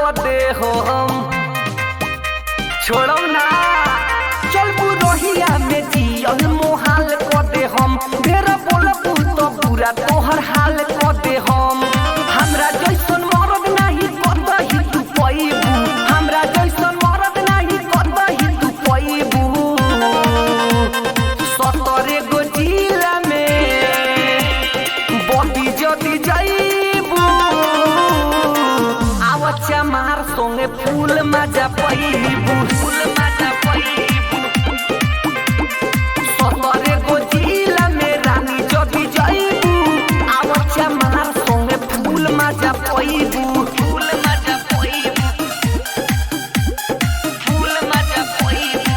दे हो हम छोड़म ना चल पुरोहिया में जियल मोहाल को दे हम ढेर बोलबू तो पूरा तोहर हाल को दे हम हमरा जैसन मरद नहीं कतही तू पैबू हमरा जैसन मरद नहीं कतही तू पैबू सतरे गो जिला में बदी जदी जाइबू आवच्चा मार संगे फूल मजा पैबू फूल मजा पैबू सतरे गो जिला में रानी जदी जाइबू आवच्चा मार संगे फूल मजा पैबू फूल मजा पैबू फूल मजा पैबू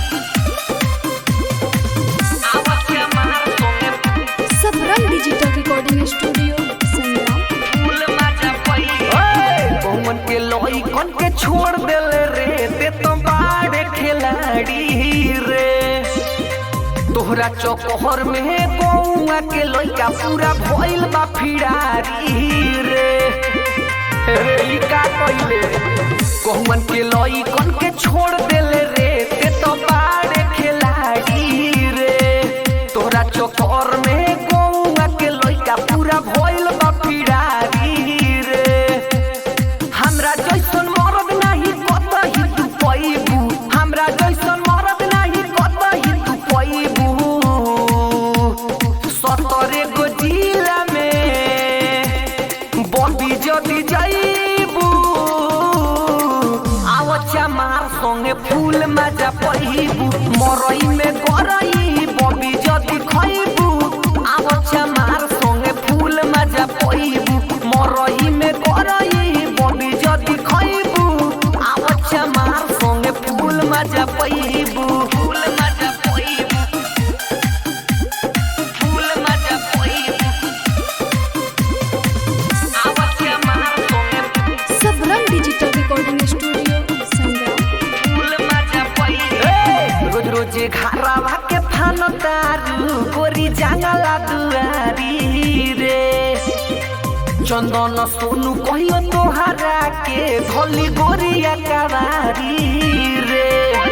आवच्चा मार संगे Sabrang digital recording studio Sangram. फूल मजा पैबू कौन के लोई कौन के छोड़ देले रे ते तो बाड़े खिलाड़ी रे तोहरा चौकोहर में गौआ के लइका पूरा भइल बा फिरारी रे रे ई का कइले कौन के लई कौन के छोड़ देले रे ते तो बाड़े खिलाड़ी रे तोहरा चौकोहर में गौआ के लइका पूरा भइल बा फिरारी रे हमरा जैसन मरद नहीं कतही तू पैबू हमरा जैसन मरद नहीं कतही तू पैबू सतरे गो जिला में बदी जदी जाइबू आवच्चा मार संगे फूल मजा पैबू मरई में गरई बबी जदी खइबू आवच्चा मार संगे फूल मजा पैबू मरई में गरई बबी जदी खइबू आवच्चा मार संगे फूल मजा पैबू फूल मजा पैबू फूल मजा पैबू आवच्चा मार संगे Sabrang digital recording studio Sangram. फूल मजा पैबू रोज रोज घरवा के फान तारू गोरी जंगला दुआरी रे चंदन सोनू कहियो तोहरा के धोली गोरिया कवारी रे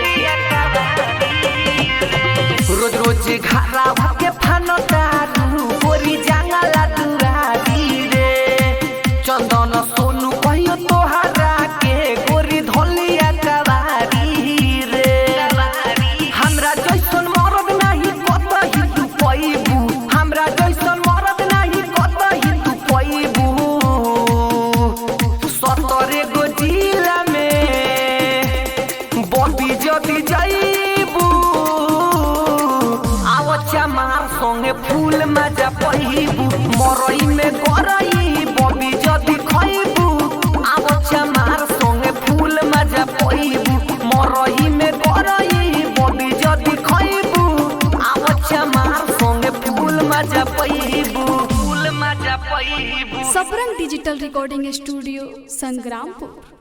रोज रोज घरवा के फान तारू गोरी जंगला दुआरी रे चंदन सोनू कहियो तोहरा के गोरी धोलिया कवारी रे हमरा जैसन मरद नहीं कतही तू पैबू हमरा जैसन मरद नहीं कतही तू पैबू सतरे गो जिला में बदी जदी जाइबू आवच्चा मार संगे फूल मजा पैबू मरई में गरई बबी जदी खइबू आवच्चा मार संगे फूल मजा पैबू मरई में गरई बबी जदी खइबू आवच्चा मार संगे फूल मजा पैबू फूल मजा पैबू Sabrang digital recording studio Sangrampur.